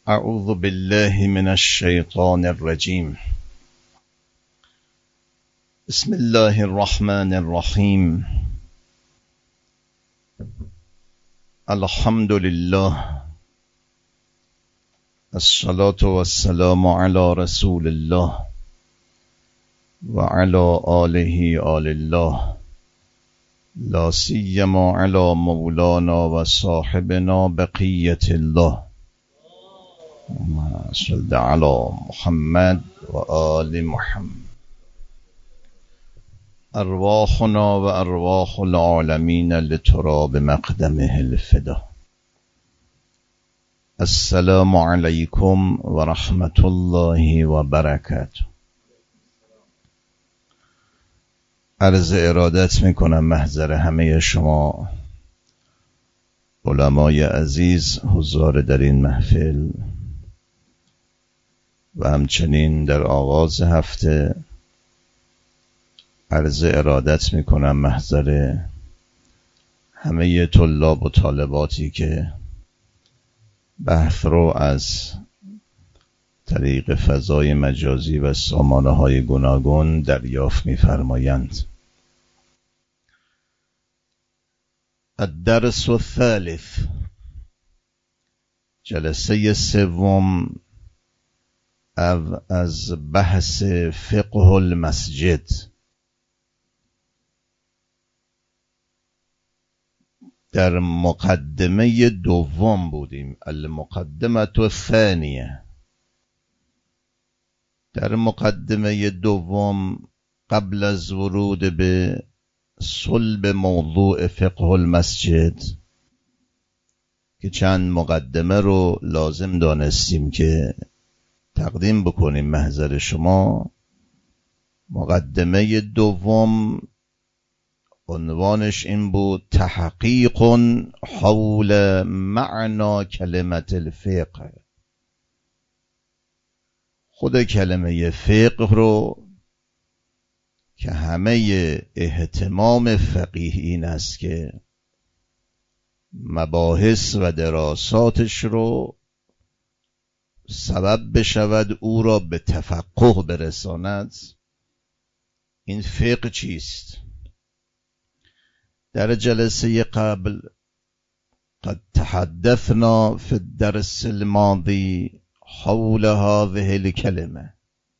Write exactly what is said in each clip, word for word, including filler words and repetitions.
اعوذ بالله من الشیطان الرجیم. بسم الله الرحمن الرحیم. الحمد لله، الصلاة والسلام على رسول الله و علی آله آل الله، لا سیما علی مولانا و صاحبنا بقیة الله. اللهم صل علی محمد و آل محمد. ارواحنا و ارواح العالمین لتراب مقدمه الفدا. السلام علیکم و رحمت الله و برکاته. عرض ارادت میکنم محضر همه شما علمای عزیز حضار در این محفل و همچنین در آغاز هفته عرض ارادت میکنم محضر همه طلاب و طالباتی که بحث رو از طریق فضای مجازی و سامانه های گوناگون دریافت می‌فرمایند. الدرس الثالث، جلسه سوم از بحث فقه المسجد. در مقدمه دوم بودیم، المقدمه الثانیه. در مقدمه دوم قبل از ورود به صلب موضوع فقه المسجد که چند مقدمه رو لازم دانستیم که تقدیم بکنیم محضر شما. مقدمه دوم عنوانش این بود: تحقیق حول معنی کلمة الفقه. خود کلمه فقه رو که همه اهتمام فقیهین است که مباحث و دراساتش رو سبب بشود او را به تفقه برساند. این فقه چیست؟ در جلسه قبل قد تحدثنا في الدرس الماضي حول هذه الكلمة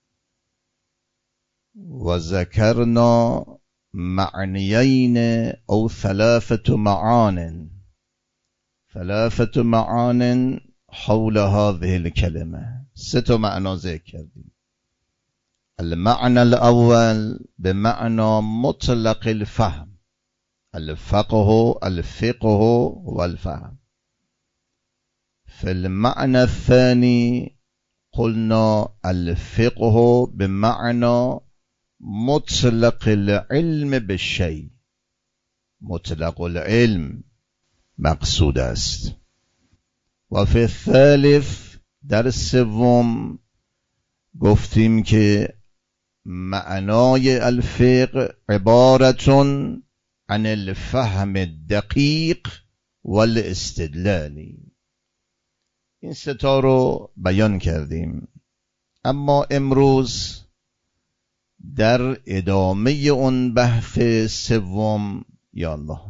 وذكرنا معنيين أو ثلاثة معان ثلاثة معان حول هذه الكلمة. ست معنى ذکر کردیم. المعنى الأول بمعنى مطلق الفهم، الفقه الفقه والفهم. في المعنى الثاني قلنا الفقه بمعنى مطلق العلم بالشيء، مطلق العلم مقصود است. و فی الثالث در سوم گفتیم که معنای الفقه عبارتون عن الفهم الدقیق والاستدلالی. این ستا رو بیان کردیم. اما امروز در ادامه اون بحث سوم، یا الله،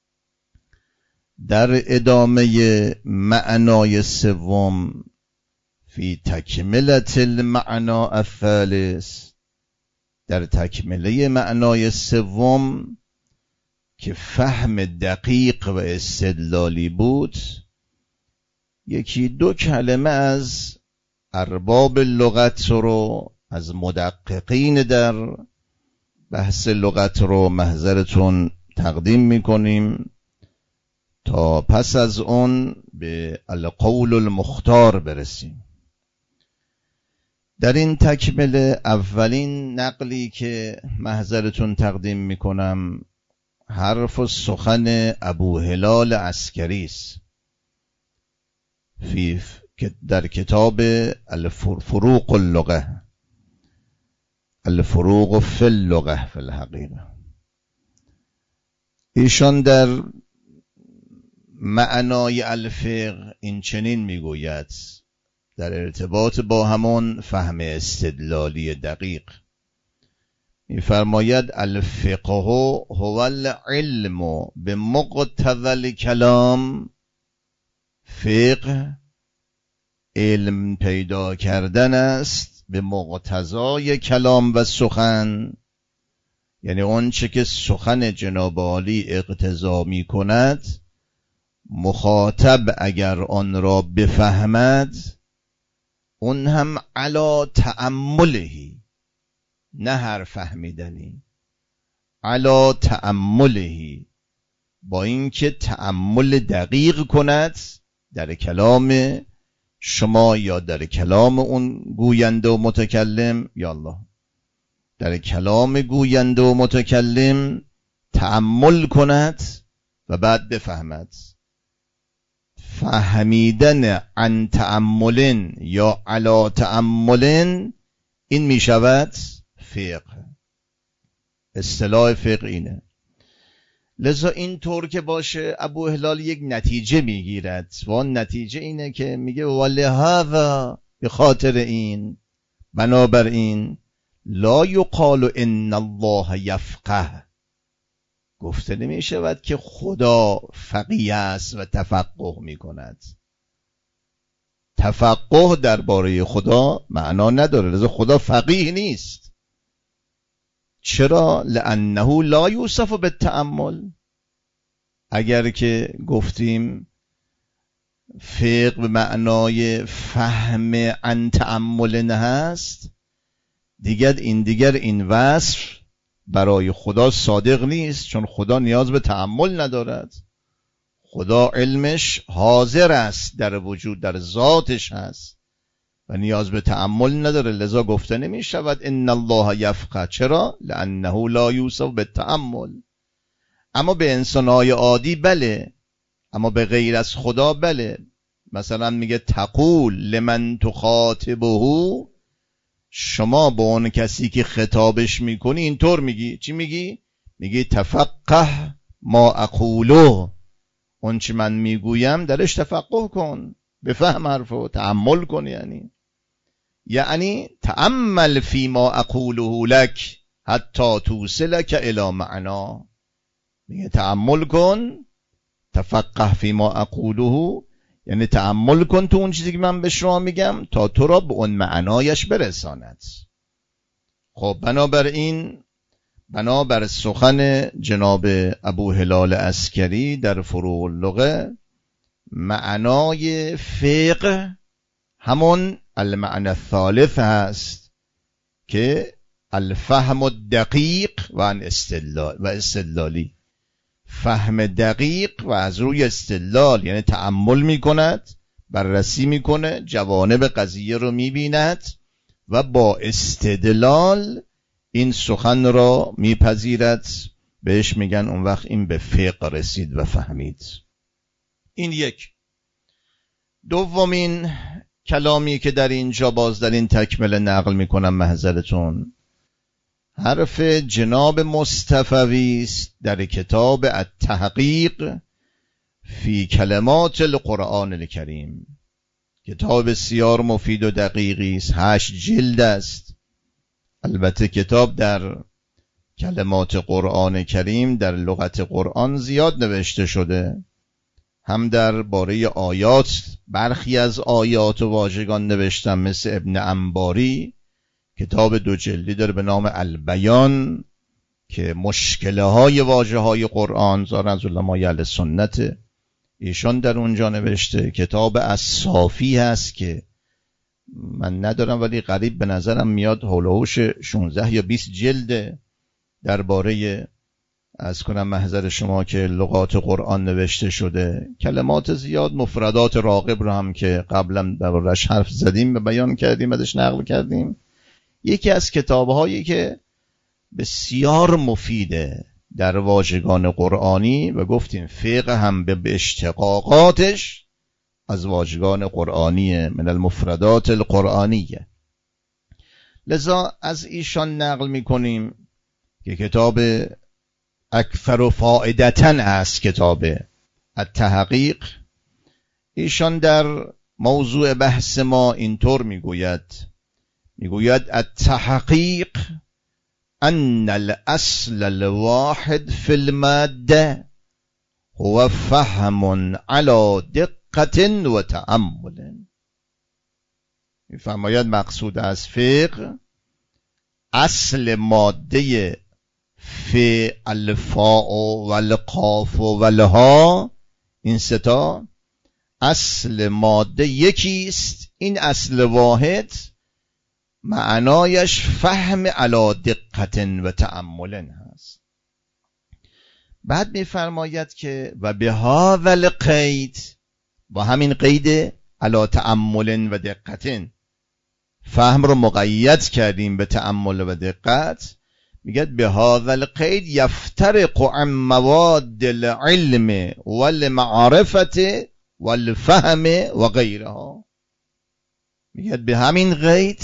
در ادامه معنای سوم، فی تکمله المعنى الثالث، در تکمله معنای سوم که فهم دقیق و استدلالی بود، یکی دو کلمه از ارباب لغت رو، از مدققین در بحث لغت رو محضرتون تقدیم میکنیم تا پس از اون به القول المختار برسیم. در این تکمله اولین نقلی که محضرتون تقدیم میکنم حرف و سخن ابو هلال عسکری است فی در کتاب الفروق اللغه، الفروق فی اللغه فی الحقیقه. ایشان در معنای الفقه این چنین میگوید: در ارتباط با همون فهم استدلالی دقیق. می‌فرماید الفقه هو العلم بمقتضی الکلام. فقه علم پیدا کردن است به مقتضای کلام و سخن، یعنی اون چه که سخن جناب عالی اقتضا می کند، مخاطب اگر آن را بفهمد، اون هم علا تأملهی، نه هر فهمیدنی، علا تأملهی، با اینکه تأمل دقیق کند در کلام شما یا در کلام اون گوینده و متکلم، یا الله در کلام گوینده و متکلم تأمل کند و بعد بفهمد. فهمیدن عن تأمل یا علا تأمل، این می شود فقه. اصطلاح فقه اینه. لذا این طور که باشه ابو هلال یک نتیجه میگیرد و اون نتیجه اینه که میگه ولهذا، به خاطر این، بنابراین لا یقال ان الله یفقه، گفته نمی شود که خدا فقیه است و تفقه می کند. تفقه درباره خدا معنا نداره، لذا خدا فقیه نیست. چرا؟ لانه لا یوصف بالتأمل. اگر که گفتیم فقه به معنای فهم عن تأمل هست، دیگر این دیگر این وصف برای خدا صادق نیست، چون خدا نیاز به تأمل ندارد. خدا علمش حاضر است، در وجود، در ذاتش هست و نیاز به تأمل نداره. لذا گفته نمی شود ان الله یفقه. چرا؟ لانه لا یوصف بالتأمل. اما به انسانهای عادی بله، اما به غیر از خدا بله. مثلا میگه تقول لمن تخاطبه، شما با اون کسی که خطابش میکنی اینطور میگی. چی میگی؟ میگی تفقه ما اقوله، اون چی من میگویم درش تفقه کن، بفهم حرفو، تأمل کن. یعنی یعنی تأمل فی ما اقوله لک حتی توصلک الی معنا. میگه تأمل کن، تفقه فی ما اقوله، یعنی تأمل کن تو اون چیزی که من به شما میگم تا تو را به اون معنایش برساند. خب بنابراین، بنابر سخن جناب ابو هلال عسکری در فروع اللغه، معنای فقه همون المعنى الثالث هست که الفهم الدقیق و استدلال و استدلالی. فهم دقیق و از روی استدلال، یعنی تأمل میکند، بررسی میکنه، جوانب قضیه رو میبیند و با استدلال این سخن را میپذیرد. بهش میگن اون وقت این به فقه رسید و فهمید. این یک. دومین کلامی که در اینجا باز در این تکمله نقل میکنم محضرتون، حرف جناب مصطفوی است در کتاب التحقیق فی کلمات القرآن الکریم. کتاب بسیار مفید و دقیقی است، هشت جلد است. البته کتاب در کلمات قرآن کریم، در لغت قرآن زیاد نوشته شده، هم در باره آیات، برخی از آیات و واژگان نوشتم، مثل ابن انباری کتاب دو جلدی داره به نام البیان که مشکله های واژه های قرآن، زار از علمای اهل سنت، ایشان در اونجا نوشته. کتاب الصافی هست که من ندارم ولی قریب به نظرم میاد هولوش شانزده یا بیست جلده، درباره از کنم محضر شما که لغات قرآن نوشته شده. کلمات زیاد، مفردات راغب رو هم که قبلا دربارش حرف زدیم و بیان کردیم، ازش نقل کردیم. یکی از کتاب‌هایی که بسیار مفیده در واژگان قرآنی و گفتیم فقه هم به اشتقاقاتش از واژگان قرآنی، من المفردات القرآنیه. لذا از ایشان نقل می‌کنیم که کتاب اکثر فائدتن است، کتاب التحقیق. ایشان در موضوع بحث ما اینطور میگوید میگوید التحقیق ان الاصل الواحد فی الماده هو فهم على دقت و تأمل. میفرماید مقصود از فقه اصل ماده فی الفاء و القاف و الها، این ستا اصل ماده یکیست. این اصل واحد معنایش فهم علی دقت و تأمل هست. بعد میفرماید که و به هذا القید، با همین قید علی تأمل و دقت، فهم رو مقید کردیم به تأمل و دقت. میگه به هذا القید یفترق عن مواد العلم والمعرفت والفهم و غیرها. میگه به همین قید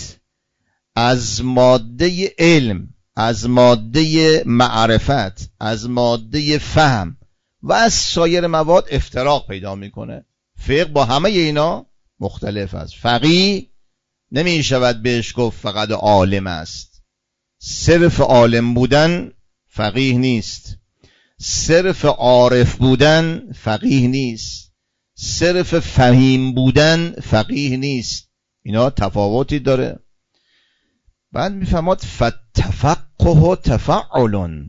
از ماده علم، از ماده معرفت، از ماده فهم و از سایر مواد افتراق پیدا میکنه. فقه با همه اینا مختلف است. فقیه نمی شود بهش گفت فقط عالم است. صرف عالم بودن فقیه نیست. صرف عارف بودن فقیه نیست. صرف فهیم بودن فقیه نیست. اینا تفاوتی داره. بعد میفهمد فتفقه تفعل.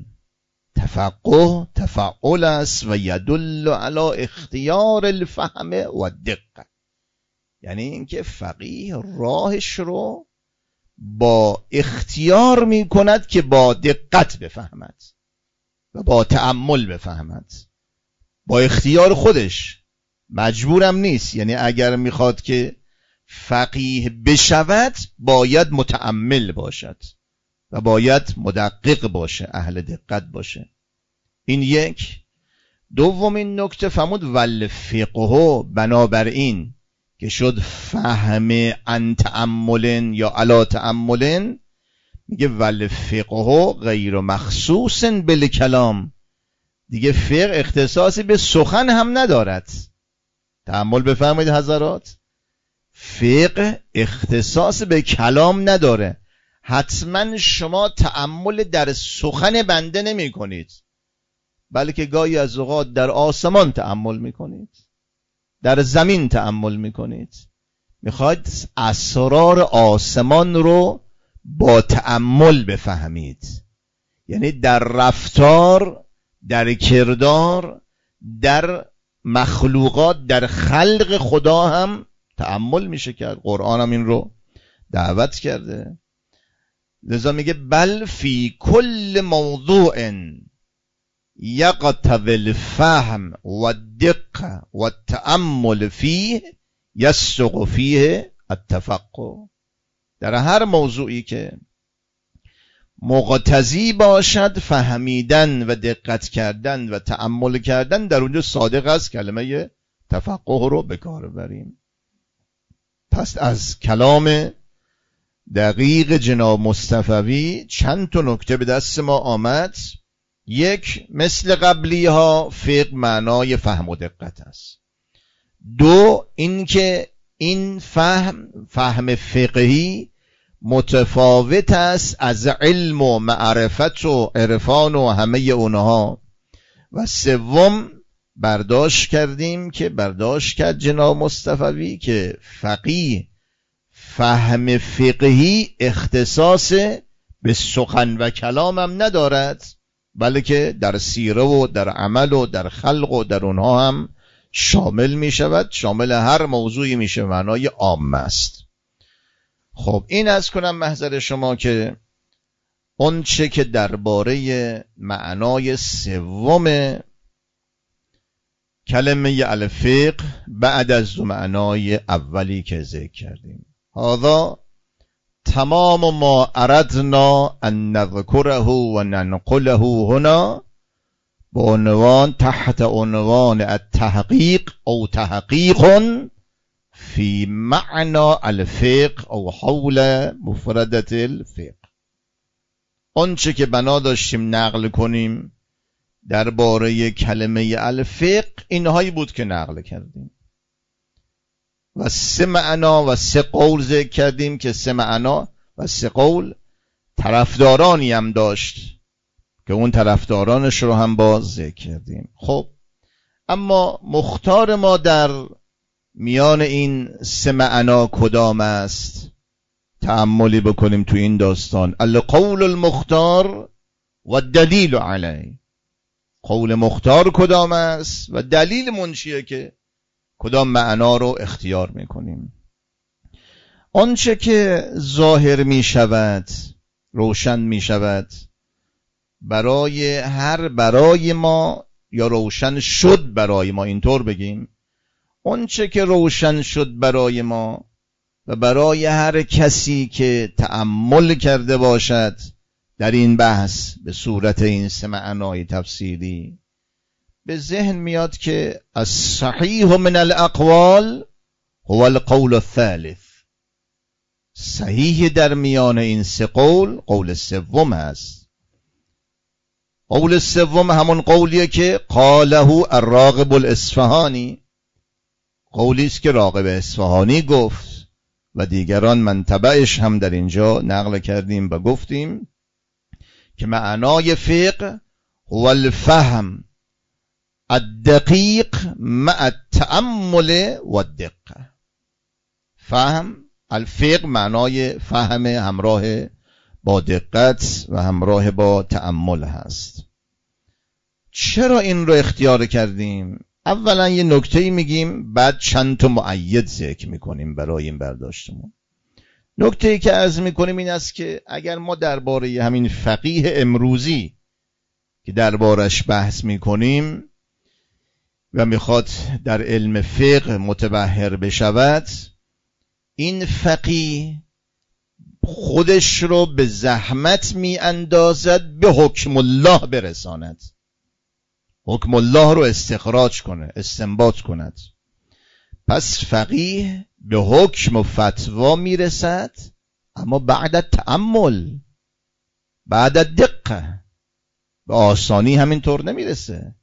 تفقه تفعل است و یدل علی اختیار الفهم و دقت. یعنی اینکه فقیه راهش رو با اختیار می کند که با دقت بفهمد و با تأمل بفهمد. با اختیار خودش، مجبورم نیست. یعنی اگر میخواد که فقیه بشود باید متأمل باشد و باید مدقق باشه، اهل دقت باشه. این یک. دومین نکته فرمود والفقه، بنابراین که شد فهم عن تأمل یا علی تأمل، میگه والفقه غیر مخصوص بالکلام. دیگه فقه اختصاصی به سخن هم ندارد. تأمل بفرمایید حضرات، فقه اختصاص به کلام نداره. حتما شما تأمل در سخن بنده نمی کنید، بلکه گاهی از اوقات در آسمان تأمل می کنید، در زمین تأمل می کنید. میخواید اسرار آسمان رو با تأمل بفهمید. یعنی در رفتار، در کردار، در مخلوقات، در خلق خدا هم تأمل میشه کرد. قرآن هم این رو دعوت کرده. لذا میگه بل فی کل موضوع یقتضی الفهم و الدقه و التأمل فیه یصدق فیه التفقه. در هر موضوعی که مقتضی باشد فهمیدن و دقت کردن و تأمل کردن، در اونجا صادق است کلمه تفقه رو به کار بریم. پس از کلام دقیق جناب مصطفوی چند تا نکته به دست ما آمد. یک، مثل قبلی ها فقه معنای فهم و دقت است. دو، اینکه این فهم فهم فقهی متفاوت است از علم و معرفت و عرفان و همه اونها. و سوم، برداشت کردیم که برداشت کرد جناب مصطفوی که فقیه فهم فقهی اختصاص به سخن و کلام هم ندارد، بلکه در سیره و در عمل و در خلق و در اونها هم شامل می شود. شامل هر موضوعی می شود، معنای عام است. خب این از کنم محضر شما که اون چه که درباره معنای سوم کلمه الفقه بعد از دو معنای اولی که ذکر کردیم، هذا تمام ما اردنا ان نذکره و ننقله هنا با عنوان تحت عنوان التحقیق او تحقیق فی معنی الفقه او حول مفردت الفقه. اون چه که بنا داشتیم نقل کنیم درباره کلمه الفقه اینهایی بود که نقل کردیم. و سه معنا و سه قول ذکر کردیم که سه معنا و سه قول طرفدارانی هم داشت که اون طرفدارانش رو هم باز ذکر کردیم. خب اما مختار ما در میان این سه معنا کدام است؟ تأملی بکنیم تو این داستان. القول المختار و دلیل علیه. قول مختار کدام است و دلیل من چیه که کدام معنا رو اختیار میکنیم. آنچه که ظاهر می شود، روشن می شود برای هر برای ما، یا روشن شد برای ما، اینطور بگیم، آنچه که روشن شد برای ما و برای هر کسی که تأمل کرده باشد در این بحث به صورت این سه معنای تفسیری، به ذهن میاد که الصحیح من الاقوال هو القول الثالث. صحیح در میان این سه قول قول سوم است. قول سوم همون قولیه که قاله الراغب الاصفهانی، قولی است که راغب اصفهانی گفت و دیگران منتبعش هم در اینجا نقل کردیم و گفتیم که معنای فقه هو الفهم الدقیق مع التأمل و الدقه. فهم، الفقه معنای فهم همراه با دقت و همراه با تأمل هست. چرا این رو اختیار کردیم؟ اولا یه نکته‌ای میگیم، بعد چند تا مؤید ذکر میکنیم برای این برداشتمون. نکته‌ای که عرض میکنیم این است که اگر ما درباره همین فقیه امروزی که دربارش بحث میکنیم و میخواد در علم فقه متبحر بشود، این فقیه خودش رو به زحمت می اندازد به حکم الله برساند، حکم الله رو استخراج کنه، استنباط کند. پس فقیه به حکم و فتوا می رسد، اما بعد تأمل، بعد دقه، به آسانی همینطور نمی رسه.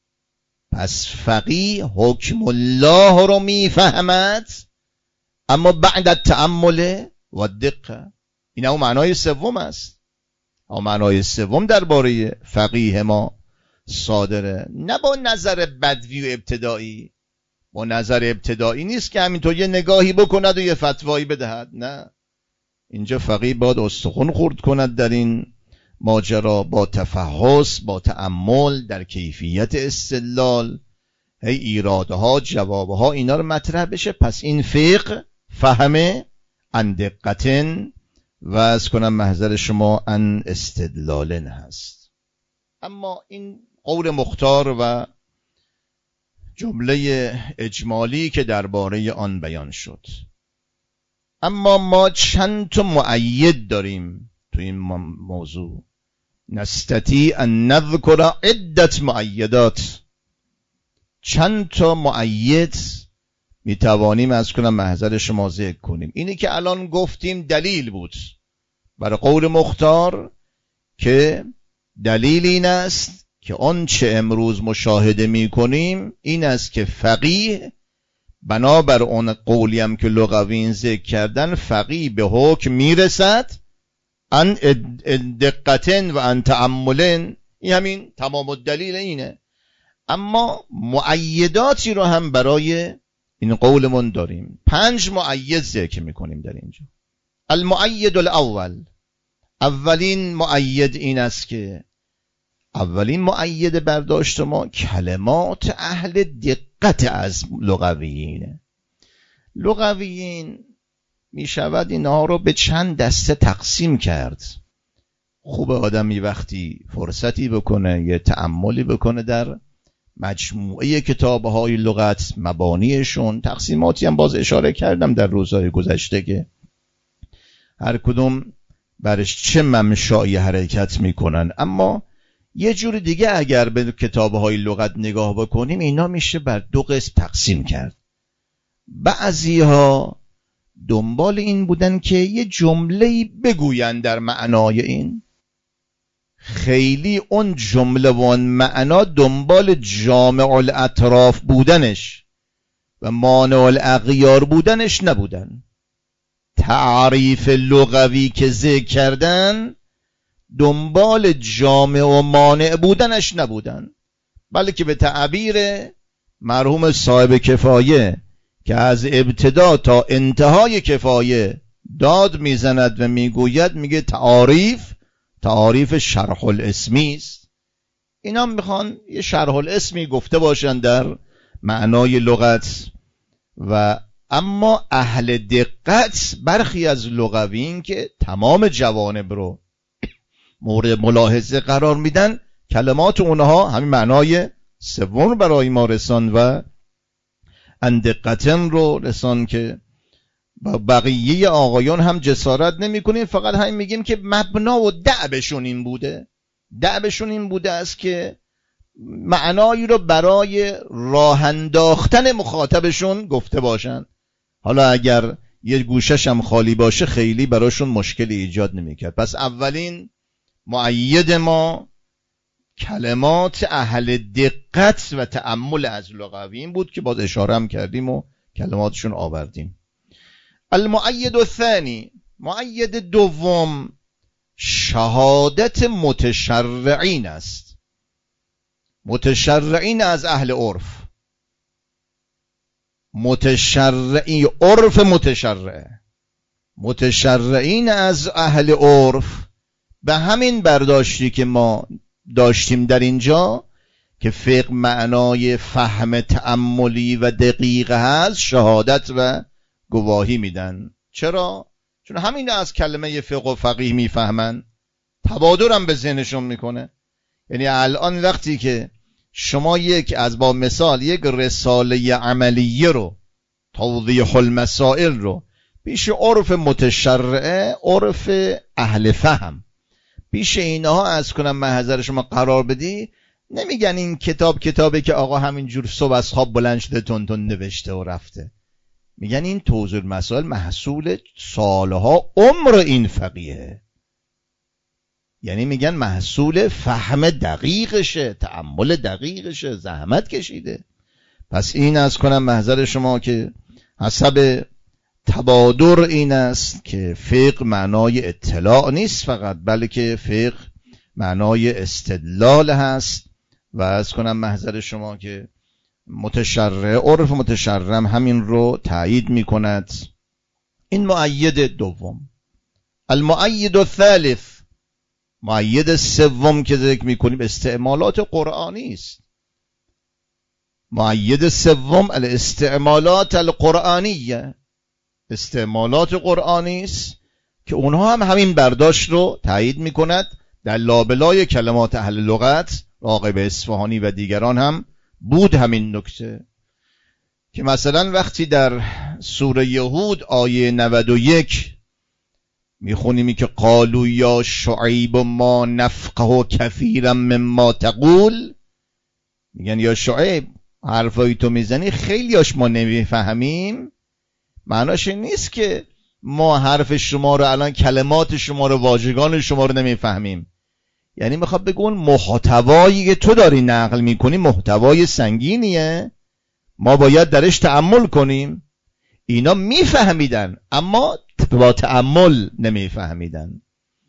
پس فقیه حکم الله رو می فهمد، اما بعد تأمل و دقه. این هم معنای سوم است. هم معنای سوم درباره فقیه ما صادره، نه با نظر بدوی و ابتدایی. با نظر ابتدایی نیست که همینطور یه نگاهی بکند و یه فتوایی بدهد. نه، اینجا فقیه باید استخون خورد کند در این ماجرا، با تفحص، با تأمل در کیفیت استدلال، هی ایرادها، جوابها، اینا رو مطرح بشه. پس این فقه فهمه ان دقتن و از کنم محضر شما ان استدلالن هست. اما این قول مختار و جمله اجمالی که درباره آن بیان شد. اما ما چند تا مؤید داریم تو این موضوع. نستطیع ان نذکر عدت مؤیدات. چند تا مؤید میتوانیم از کنم محضر شما ذکر کنیم. اینی که الان گفتیم دلیل بود برای قول مختار، که دلیل این است که آنچه امروز مشاهده میکنیم این است که فقیه بنابر اون قولی هم که لغویین ذکر کردن، فقیه به حکم میرسد ان دقتن و ان تأملن. این همین تمام الدلیل اینه. اما مؤیداتی رو هم برای این قولمون داریم. پنج مؤید ذکر میکنیم در اینجا. المؤید الاول، اولین مؤید این است که اولین مؤید برداشت ما کلمات اهل دقت از لغویینه. لغویین می شود اینها رو به چند دسته تقسیم کرد. خوب آدمی وقتی فرصتی بکنه یه تأملی بکنه در مجموعه کتاب‌های لغت، مبانیشون، تقسیماتی هم باز اشاره کردم در روزهای گذشته که هر کدوم برش چه ممشایی حرکت میکنن. اما یه جور دیگه اگر به کتاب‌های لغت نگاه بکنیم، اینا میشه بر دو قسم تقسیم کرد. بعضی‌ها دنبال این بودن که یه جمله‌ای بگوین در معنای این، خیلی اون جمله و اون معنا دنبال جامع الاطراف بودنش و مانع الاغیار بودنش نبودن. تعریف لغوی که ذکر کردن دنبال جامع و مانع بودنش نبودن، بلکه به تعبیر مرحوم صاحب کفایه که از ابتدا تا انتهای کفایه داد میزند و میگوید، میگه تعاریف تعاریف شرح الاسمی است. اینا میخوان یه شرح الاسمی گفته باشن در معنای لغت، و اما اهل دقت برخی از لغویین که تمام جوانب رو مورد ملاحظه قرار میدن، کلمات اونها همین معنای سوم برای ما رسان و اندقتن رو رسان که بقیه آقایان هم جسارت نمی کنیم، فقط همین میگیم که مبنا و دعبشون این بوده دعبشون این بوده است که معنایی رو برای راه انداختن مخاطبشون گفته باشن. حالا اگر یه گوشش هم خالی باشه خیلی براشون مشکلی ایجاد نمیکرد. پس اولین مؤید ما کلمات اهل دقت و تأمل از لغویین بود که باز اشاره هم کردیم و کلماتشون آوردیم. المؤید الثانی، مؤید دوم شهادت متشرعین است. متشرعین از اهل عرف، متشرعی عرف متشرع، متشرعین از اهل عرف. به همین برداشتی که ما داشتیم در اینجا که فقه معنای فهم تأملی و دقیق هست، شهادت و گواهی میدن. چرا؟ چون همین از کلمه فقه و فقیه میفهمن، تبادر هم به ذهنشون میکنه. یعنی الان وقتی که شما یک از با مثال یک رساله عملیه رو، توضیح المسائل رو پیش عرف متشرعه، عرف اهل فهم، پیش اینها از کنم محضر شما قرار بدی، نمیگن این کتاب کتابه که آقا همینجور صبح از خواب بلند شده تون تون نوشته و رفته. میگن این توضیح المسائل محصول سالها عمر این فقیه، یعنی میگن محصول فهم دقیقشه، تأمل دقیقشه، زحمت کشیده. پس این از کنم محضر شما که حسب تبادر این است که فقه معنای اطلاع نیست فقط، بلکه فقه معنای استدلال هست. و از کنم محضر شما که متشرع، عرف متشرع همین رو تایید می کند. این مؤید دوم. المؤید الثالث، مؤید سوم که ذکر می کنیم استعمالات قرآنی است. مؤید سوم الاستعمالات القرآنیه، استعمالات قرآنی است که اونها هم همین برداشت رو تایید می کند. در لابلای کلمات اهل لغت راغب اصفهانی و دیگران هم بود همین نکته، که مثلا وقتی در سوره هود آیه نود و یک میخونیم که قالوا یا شعیب ما نفقه کثیرا مما تقول، میگن یا شعیب حرفایی تو میزنی خیلیاش ما نمیفهمیم. معناش این نیست که ما حرف شما رو الان، کلمات شما رو، واژگان شما رو نمیفهمیم. یعنی میخواد بگون محتوایی که تو داری نقل میکنی محتوای سنگینیه، ما باید درش تأمل کنیم. اینا میفهمیدن اما با تأمل نمیفهمیدن.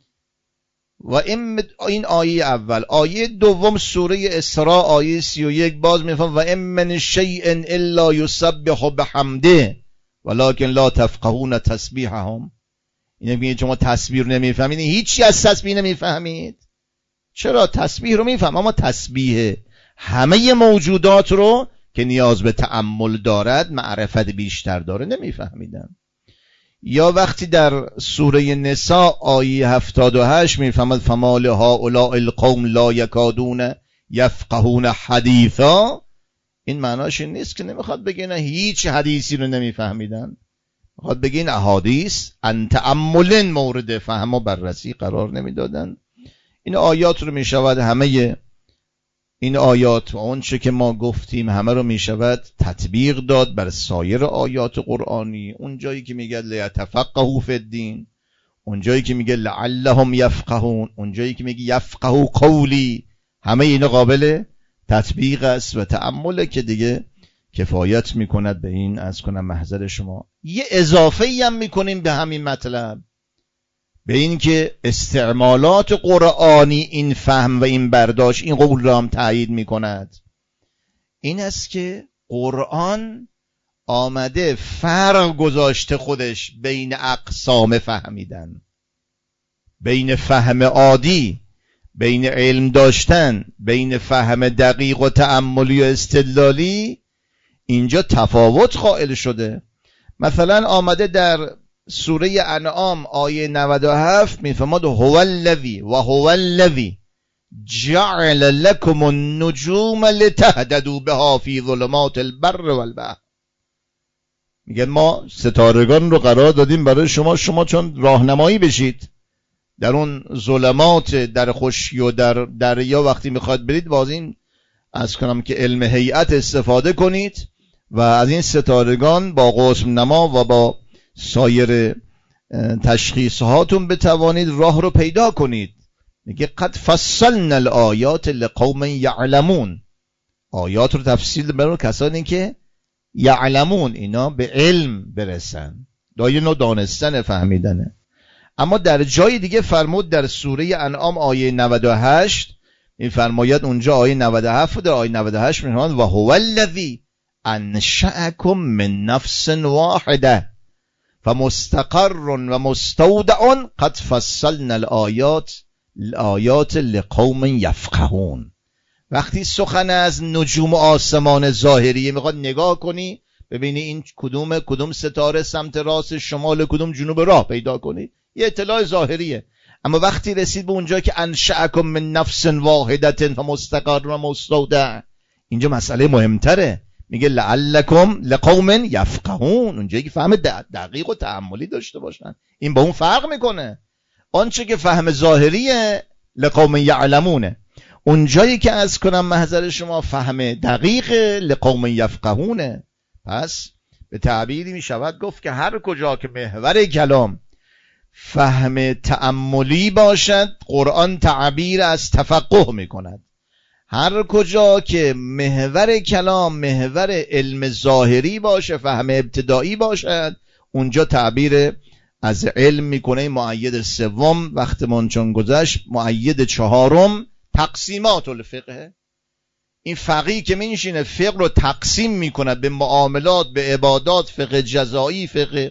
و این این آیه اول. آیه دوم سوره اسراء آیه سی و یک باز میفهم و ام من شیء الا یسبح بحمده ولکن لا تفقهون تسبیحهم. این میگه شما تسبیح رو نمیفهمید، هیچی از تسبیح نمیفهمید. چرا؟ تسبیح رو میفهم، اما تسبیح همه موجودات رو که نیاز به تأمل دارد، معرفت بیشتر داره، نمیفهمیدن. یا وقتی در سوره نساء آیه هفتاد و هشت میفهمد فما لهؤلاء القوم لا یکادون یفقهون حدیثا، این معناش این نیست که نمیخواد بگه نه هیچ حدیثی رو نمیفهمیدن، میخواد بگه این احادیث ان تأمل مورد فهم و بررسی قرار نمیدادن. این آیات رو میشود همه این آیات و اون چه که ما گفتیم همه رو میشود تطبیق داد بر سایر آیات قرآنی. اون جایی که میگه لیتفقهوا فی الدین، اون جایی که میگه لعلهم یفقهون، اون جایی که میگه یفقهوا قولی، همه اینا قابل تطبیق است و تأمله که دیگه کفایت میکند به این از کنم محضر شما. یه اضافه ای هم میکنیم به همین مطلب، به این که استعمالات قرآنی این فهم و این برداشت این قول را هم تایید میکند. این است که قرآن آمده فرق گذاشته خودش بین اقسام فهمیدن، بین فهم عادی، بین علم داشتن، بین فهم دقیق و تأملی و استدلالی. اینجا تفاوت قائل شده. مثلا آمده در سوره انعام آیه نود و هفت میفرماد هو الذی و هو الذی جعل لكم النجوم لتهتدوا بها فی ظلمات البر والبحر. میگه ما ستارگان رو قرار دادیم برای شما، شما چون راهنمایی بشید در اون ظلمات، در خشکی و در دریا وقتی میخواد برید، باز این از کنم که علم هیئت استفاده کنید و از این ستارگان با قسم نما و با سایر تشخیص هاتون بتوانید راه رو پیدا کنید. میگه قد فصلنا الآیات لقوم یعلمون. آیات رو تفصیل برای کسانی که یعلمون، اینا به علم برسن، دایه نوع دانستن فهمیدنه. اما در جای دیگه فرمود در سوره انعام آیه نود و هشت این فرماید اونجا آیه نود و هفت در آیه نود و هشت میفرماد و هو الذی انشأکم من نفس واحده فمستقر و مستودع قد فصلنا الآیات الآیات لقوم یفقهون. وقتی سخن از نجوم آسمان ظاهری میخواد نگاه کنی ببینی این کدوم کدوم ستاره سمت راست شمال کدوم جنوب راه پیدا کنی، یه اطلاع ظاهریه. اما وقتی رسید به اونجا که انشأکم من نفس واحدة فمستقر و مستودع، اینجا مسئله مهمتره. میگه لعلکم لقوم یفقهون، اونجایی که فهم دقیق و تأملی داشته باشن. این با اون فرق میکنه. آنچه که فهم ظاهریه لقوم یعلمونه، اونجایی که از کنم محضر شما فهم دقیق لقوم یفقهونه. پس به تعبیری می شود گفت که هر کجا که محور کلام فهم تأملی باشد، قرآن تعبیر از تفقه می کند. هر کجا که محور کلام محور علم ظاهری باشه، فهم ابتدایی باشد، اونجا تعبیر از علم میکنه. مؤید سوم وقتمون چون گذشت، مؤید چهارم تقسیمات الفقه. این فقیه که میشینه فقه رو تقسیم میکنه به معاملات، به عبادات، فقه جزایی، فقه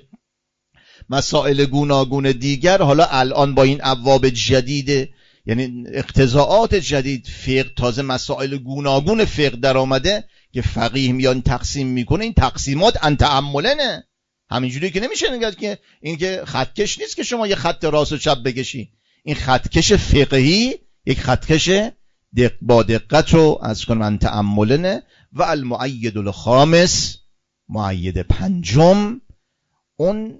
مسائل گوناگون دیگر. حالا الان با این ابواب جدید، یعنی اقتضاعات جدید، فقه تازه مسائل گوناگون فقه در آمده که فقیه میان تقسیم میکنه. این تقسیمات ان تأملنه، همینجوری که نمیشه نگاه که این که خطکش نیست که شما یه خط راست و چپ بکشی. این خطکش فقهی یک خطکش دق با دقت رو از کنم ان تأملنه. و المؤید الخامس، مؤید پنجم، اون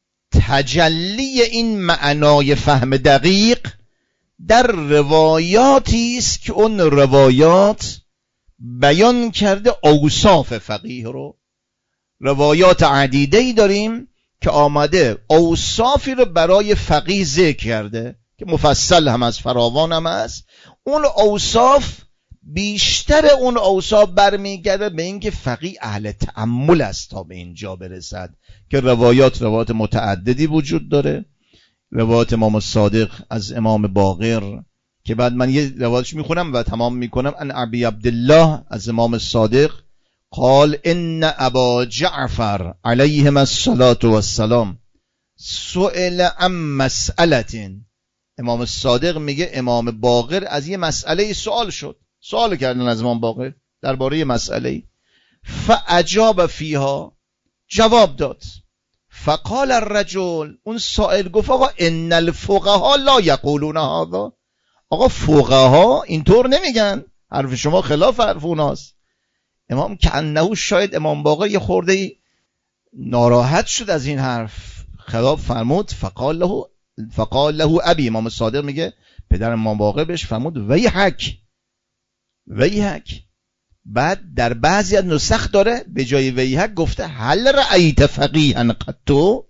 تجلی این معنای فهم دقیق در روایاتی است که اون روایات بیان کرده اوصاف فقیه رو. روایات عدیده‌ای داریم که آمده اوصافی رو برای فقیه ذکر کرده که مفصل هم از فراوان هم است. اون اوصاف بیشتر اون اوصاف برمیگرده به اینکه فقیه اهل تأمل است تا به اینجا برسد که روایات روایات متعددی وجود داره. روایات امام صادق از امام باقر که بعد من یه روایتش میخونم و تمام میکنم. ان ابی عبدالله از امام صادق قال ان ابا جعفر علیهم الصلاة والسلام سئل عن مسئلة. امام صادق میگه امام باقر از یه مسئله سوال شد، سوال کردن از امام باقر درباره مسئله، فاجاب فیها، جواب داد. فقال الرجل، اون سائل گفت آقا ان الفقهاء لا یقولون هذا، آقا فقها اینطور نمیگن، حرف شما خلاف حرف اوناست. امام کأنه، شاید امام باقر یه خورده ناراحت شد از این حرف، خلاف فرمود. فقال له فقال له ابی، امام صادق میگه پدر امام باقر بهش فرمود ویحک ویحک. بعد در بعضی از نسخ داره به جای ویحک گفته هل رأیت فقیها قط، تو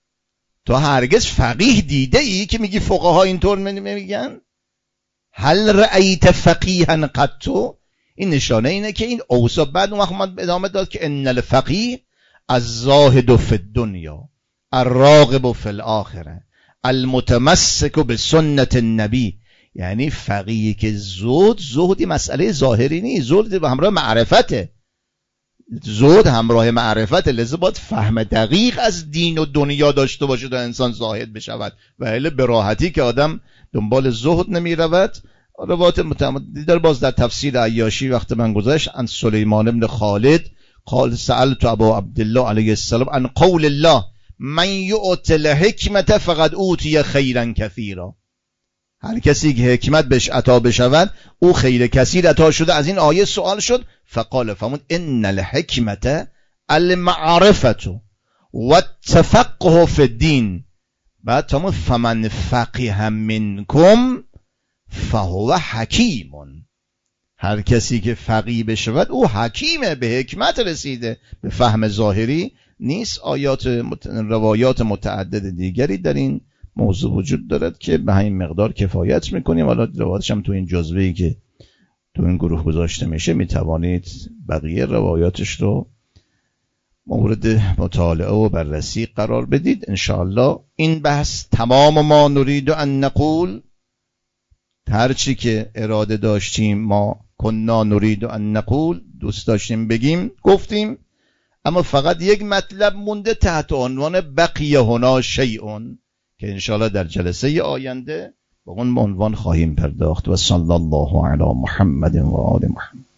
هرگز فقیه دیده ای که میگی فقها اینطور میگن؟ هل رأیت فقیها قط، این نشانه اینه که این اوصاف. بعد اون وقت ادامه داد که ان الفقیه الزاهد فی الدنیا الراغب فی الاخره المتمسک بسنت النبی. یعنی فقیه که زهد، زهدی مسئله ظاهری نیست، زهد همراه معرفته، زهد همراه معرفته، لذا باید فهم دقیق از دین و دنیا داشته باشه تا انسان زاهد بشود، و الا به راحتی که آدم دنبال زهد نمی رود. روایت متعددی داره. باز در تفسیر عیاشی وقت من گذاشت ان سلیمان بن خالد قال سألت ابا عبدالله علیه السلام عن قول الله من یؤت الحکمت فقد اوتی خیرا کثیرا. هر کسی که حکمت بهش عطا بشود او خیر کثیر عطا شده. از این آیه سوال شد فقال فرمود ان الحکمت المعرفت و التفقه فی الدین. بعد تمام فمن فقه منکم فهو حکیم. هر کسی که فقیه بشود او حکیمه، به حکمت رسیده، به فهم ظاهری نیست. آیات مت... روایات متعدد دیگری در این موضوع وجود دارد که به همین مقدار کفایت میکنیم. حالا روایاتش هم تو این جزوه‌ای که تو این گروه گذاشته میشه میتوانید بقیه روایاتش رو مورد مطالعه و بررسی قرار بدید انشاءالله. این بحث تمام ما نرید ان نقول، هر چی که اراده داشتیم ما کنا نرید ان نقول، دوست داشتیم بگیم گفتیم، اما فقط یک مطلب مونده تحت عنوان بقیه هنا شیئون که انشاءالله در جلسه آینده به اون عنوان خواهیم پرداخت. و صلی الله علی محمد و آل محمد.